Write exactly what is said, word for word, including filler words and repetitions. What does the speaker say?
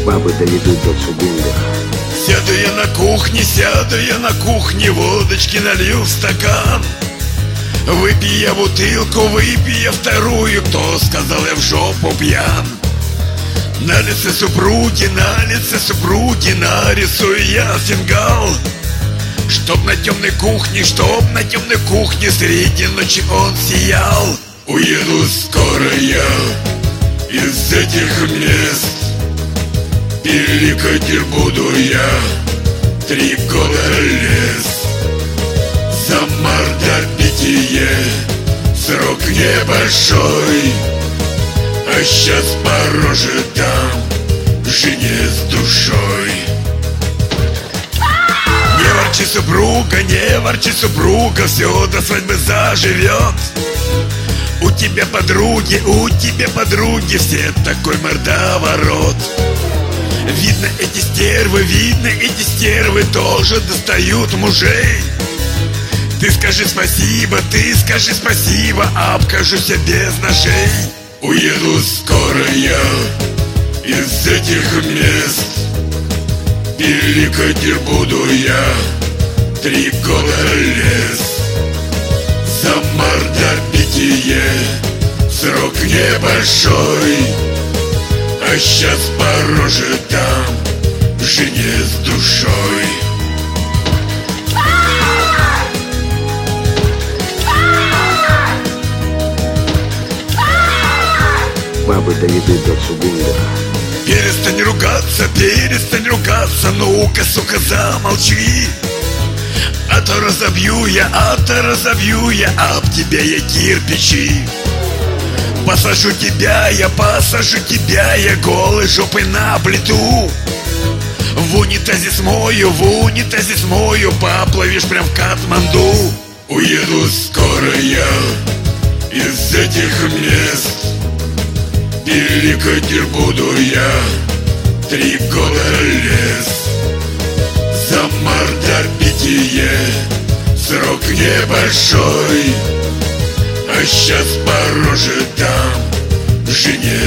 Бабы доведут до цугунга. Сяду я на кухне, сяду я на кухне, водочки налью в стакан. Выпей я бутылку, выпей я вторую, кто сказал, я в жопу пьян. На лице супруги, на лице супруги нарисую я фингал. Чтоб на темной кухне, чтоб на темной кухне среди ночи он сиял. Уеду скоро я из этих мест, пиликать буду я три года лес. За мордобитие срок небольшой, а сейчас по роже дам жене с душой. Не ворчи, супруга, не ворчи, супруга, все до свадьбы заживет. У тебя подруги, у тебя подруги, все такой мордоворот. Видно, эти стервы, видно, эти стервы тоже достают мужей. Ты скажи спасибо, ты скажи спасибо, обхожусь я без ножей. Уеду скоро я из этих мест, пиликать буду я три года лес. За мордобитие срок небольшой, а сейчас по роже дам жене с душой. Бабы доведут до цугунга. Перестань ругаться, перестань ругаться, ну-ка, сука, замолчи. А то разобью я, а то разобью я об тебе я кирпичи. Посажу тебя, я посажу тебя, я голой жопой на плиту. В унитазе смою, в унитазе смою, поплывешь прям в Катманду. Уеду скоро я из этих мест, пиликать буду я три года лес. За мордобитие срок небольшой, а сейчас по роже дам жене